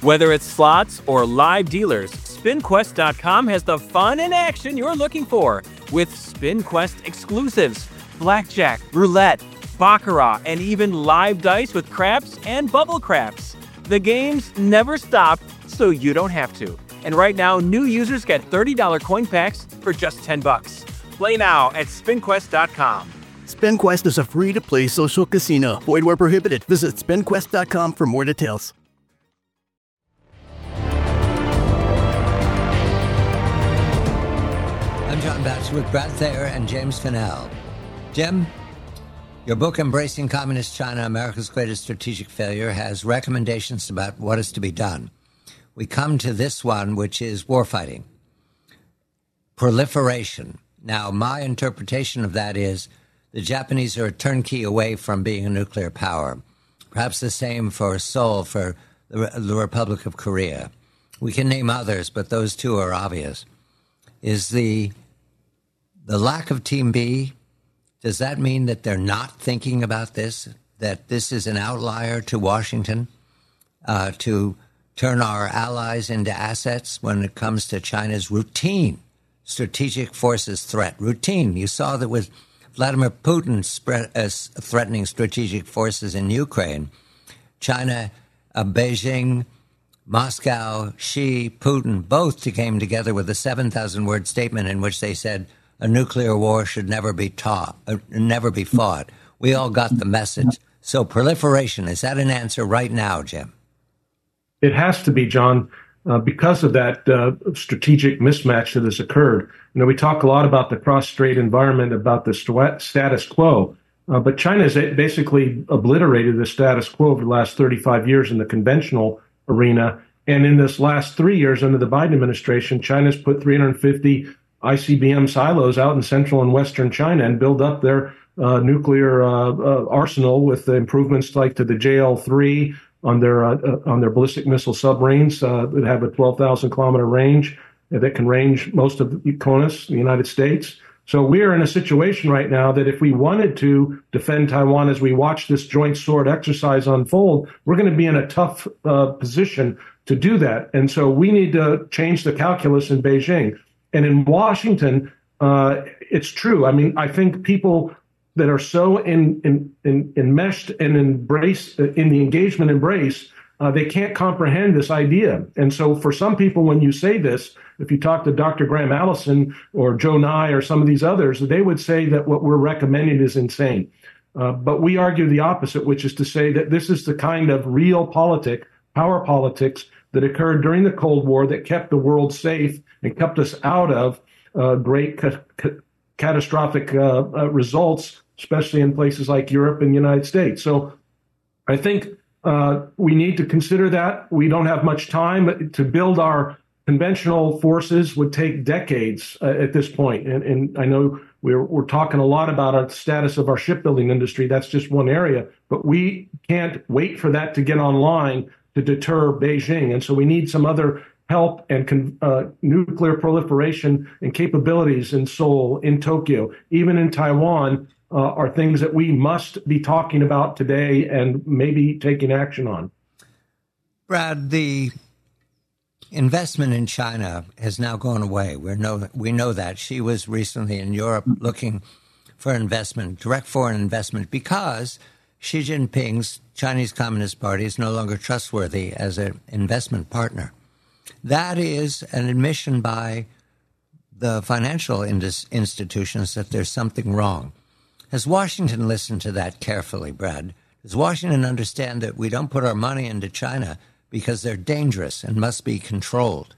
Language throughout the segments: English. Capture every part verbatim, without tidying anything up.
Whether it's slots or live dealers, spin quest dot com has the fun and action you're looking for with SpinQuest exclusives, blackjack, roulette, baccarat, and even live dice with craps and bubble craps. The games never stop, so you don't have to. And right now, new users get thirty dollars coin packs for just ten bucks. Play now at spin quest dot com. SpinQuest is a free-to-play social casino. Void where prohibited. Visit spin quest dot com for more details. I'm John Batchelor with Brad Thayer and James Finnell. Jim, your book, Embracing Communist China, America's Greatest Strategic Failure, has recommendations about what is to be done. We come to this one, which is warfighting. Proliferation. Now, my interpretation of that is the Japanese are a turnkey away from being a nuclear power. Perhaps the same for Seoul, for the, the Republic of Korea. We can name others, but those two are obvious. Is the the lack of Team B, does that mean that they're not thinking about this, that this is an outlier to Washington, uh, to turn our allies into assets when it comes to China's routine strategic forces threat? Routine. You saw that with Vladimir Putin spread, uh, threatening strategic forces in Ukraine. China, uh, Beijing, Moscow, Xi, Putin, both came together with a seven thousand word statement in which they said a nuclear war should never be taught, uh, never be fought. We all got the message. So proliferation, is that an answer right now, Jim? It has to be, John, uh, because of that uh, strategic mismatch that has occurred. You know, we talk a lot about the cross-strait environment, about the st- status quo, uh, but China has basically obliterated the status quo over the last thirty-five years in the conventional arena. And in this last three years under the Biden administration, China's put three hundred fifty I C B M silos out in central and western China and build up their uh, nuclear uh, uh, arsenal with the improvements like to the J L three on their uh, uh, on their ballistic missile submarines uh, that have a twelve thousand kilometer range uh, that can range most of CONUS, the United States. So we're in a situation right now that if we wanted to defend Taiwan as we watch this joint sword exercise unfold, we're going to be in a tough uh, position to do that. And so we need to change the calculus in Beijing. And in Washington, uh, it's true. I mean, I think people that are so in, in, in, enmeshed and embrace in the engagement embrace, uh, they can't comprehend this idea. And so for some people, when you say this, if you talk to Doctor Graham Allison or Joe Nye or some of these others, they would say that what we're recommending is insane. Uh, but we argue the opposite, which is to say that this is the kind of real politic, power politics that occurred during the Cold War that kept the world safe and kept us out of uh, great ca- ca- catastrophic uh, uh, results, especially in places like Europe and the United States. So I think uh, we need to consider that. We don't have much time to build our conventional forces would take decades uh, at this point. And, and I know we're, we're talking a lot about our status of our shipbuilding industry. That's just one area, but we can't wait for that to get online to deter Beijing. And so we need some other help and uh, nuclear proliferation and capabilities in Seoul, in Tokyo, even in Taiwan, uh, are things that we must be talking about today and maybe taking action on. Brad, the investment in China has now gone away. We know, we know that. She was recently in Europe looking for investment, direct foreign investment, because Xi Jinping's Chinese Communist Party is no longer trustworthy as an investment partner. That is an admission by the financial indus- institutions that there's something wrong. Has Washington listened to that carefully, Brad? Does Washington understand that we don't put our money into China because they're dangerous and must be controlled?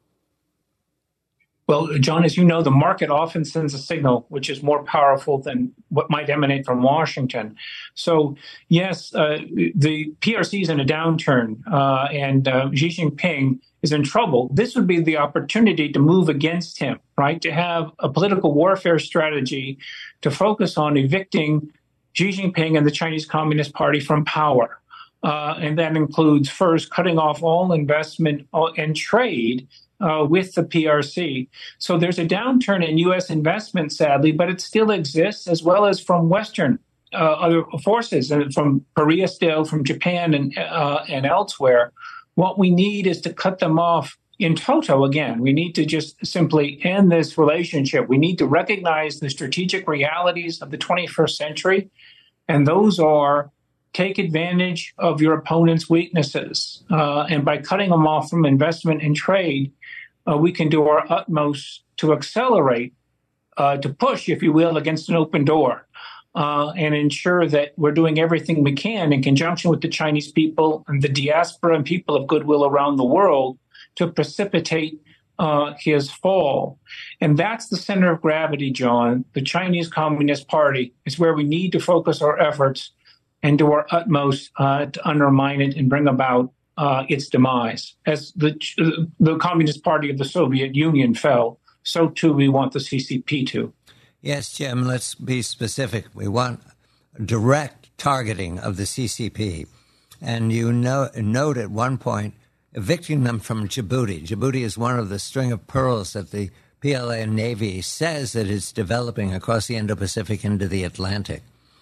Well, John, as you know, the market often sends a signal which is more powerful than what might emanate from Washington. So, yes, uh, the P R C is in a downturn, uh, and uh, Xi Jinping is in trouble. This would be the opportunity to move against him, right? To have a political warfare strategy to focus on evicting Xi Jinping and the Chinese Communist Party from power. Uh, and that includes first cutting off all investment and trade Uh, with the P R C. So there's a downturn in U S investment, sadly, but it still exists, as well as from Western uh, other forces, and from Korea still, from Japan and uh, and elsewhere. What we need is to cut them off in toto again. We need to just simply end this relationship. We need to recognize the strategic realities of the twenty-first century, and those are take advantage of your opponent's weaknesses. Uh, and by cutting them off from investment and trade, uh, we can do our utmost to accelerate, uh, to push, if you will, against an open door. Uh, and ensure that we're doing everything we can in conjunction with the Chinese people and the diaspora and people of goodwill around the world to precipitate uh, his fall. And that's the center of gravity, John. The Chinese Communist Party is where we need to focus our efforts and do our utmost uh, to undermine it and bring about uh, its demise. As the, the Communist Party of the Soviet Union fell, so too we want the C C P to. Yes, Jim, let's be specific. We want direct targeting of the C C P. And you know, note at one point evicting them from Djibouti. Djibouti is one of the string of pearls that the P L A Navy says that it's developing across the Indo-Pacific into the Atlantic.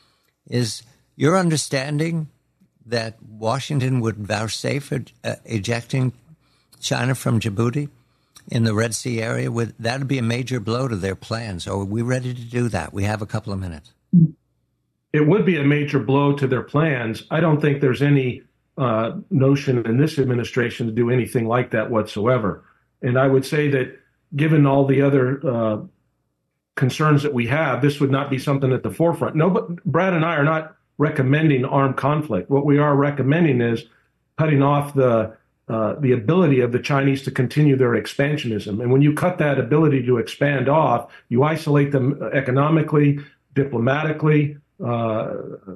Is your understanding that Washington would vouchsafe for uh, ejecting China from Djibouti in the Red Sea area? Would that would be a major blow to their plans? Or are we ready to do that? We have a couple of minutes. It would be a major blow to their plans. I don't think there's any uh, notion in this administration to do anything like that whatsoever. And I would say that given all the other uh, concerns that we have, this would not be something at the forefront. No, but Brad and I are not recommending armed conflict. What we are recommending is cutting off the uh, the ability of the Chinese to continue their expansionism. And when you cut that ability to expand off, you isolate them economically, diplomatically, uh,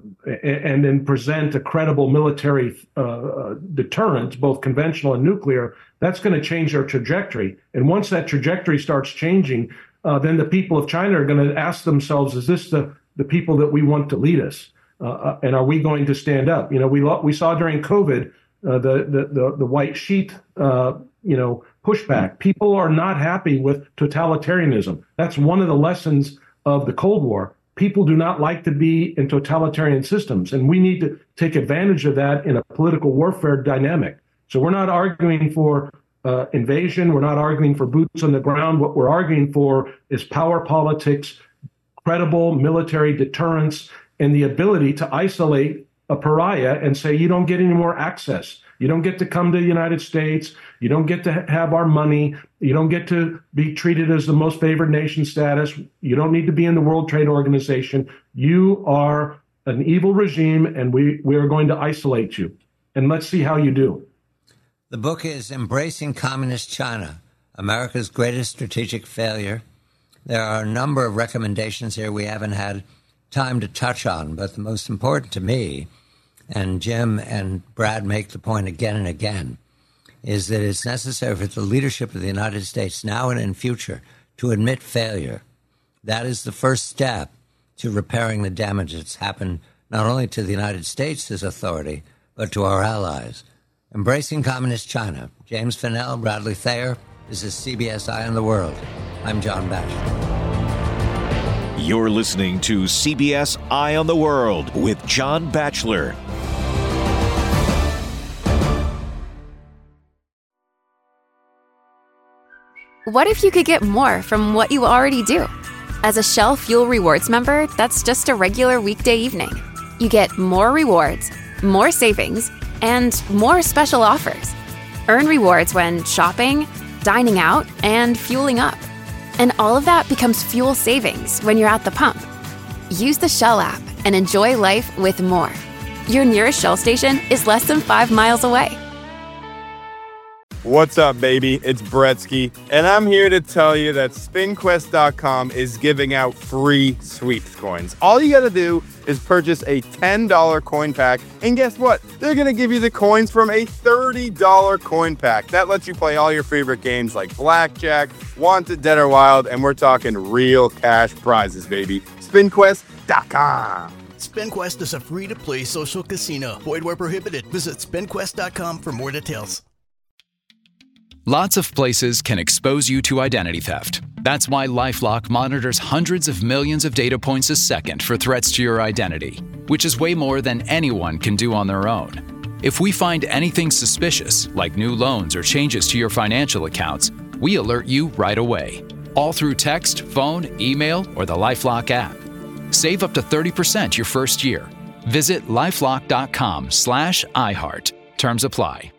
and then present a credible military uh, deterrent, both conventional and nuclear. That's going to change their trajectory. And once that trajectory starts changing, uh, then the people of China are going to ask themselves, is this the, the people that we want to lead us? Uh, and are we going to stand up? You know, we we saw during COVID uh, the, the the the white sheet, uh, you know, pushback. People are not happy with totalitarianism. That's one of the lessons of the Cold War. People do not like to be in totalitarian systems, and we need to take advantage of that in a political warfare dynamic. So we're not arguing for uh, invasion. We're not arguing for boots on the ground. What we're arguing for is power politics, credible military deterrence, and the ability to isolate a pariah and say, you don't get any more access. You don't get to come to the United States. You don't get to ha- have our money. You don't get to be treated as the most favored nation status. You don't need to be in the World Trade Organization. You are an evil regime, and we, we are going to isolate you. And let's see how you do. The book is Embracing Communist China, America's Greatest Strategic Failure. There are a number of recommendations here we haven't had time to touch on, but the most important to me, and Jim and Brad make the point again and again, is that it's necessary for the leadership of the United States now and in future to admit failure. That is the first step to repairing the damage that's happened not only to the United States as authority, but to our allies. Embracing Communist China. James Fennell, Bradley Thayer. This is C B S Eye on the World. I'm John Batchelor. You're listening to C B S Eye on the World with John Batchelor. What if you could get more from what you already do? As a Shell Fuel Rewards member, that's just a regular weekday evening. You get more rewards, more savings, and more special offers. Earn rewards when shopping, dining out, and fueling up. And all of that becomes fuel savings when you're at the pump. Use the Shell app and enjoy life with more. Your nearest Shell station is less than five miles away. What's up, baby? It's Bretsky, and I'm here to tell you that Spin Quest dot com is giving out free sweeps coins. All you gotta do is purchase a ten dollars coin pack, and guess what? They're gonna give you the coins from a thirty dollars coin pack. That lets you play all your favorite games like Blackjack, Wanted, Dead or Wild, and we're talking real cash prizes, baby. Spin Quest dot com. SpinQuest is a free-to-play social casino. Void where prohibited. Visit Spin Quest dot com for more details. Lots of places can expose you to identity theft. That's why LifeLock monitors hundreds of millions of data points a second for threats to your identity, which is way more than anyone can do on their own. If we find anything suspicious, like new loans or changes to your financial accounts, we alert you right away, all through text, phone, email, or the LifeLock app. Save up to thirty percent your first year. Visit lifelock.com slash iHeart. Terms apply.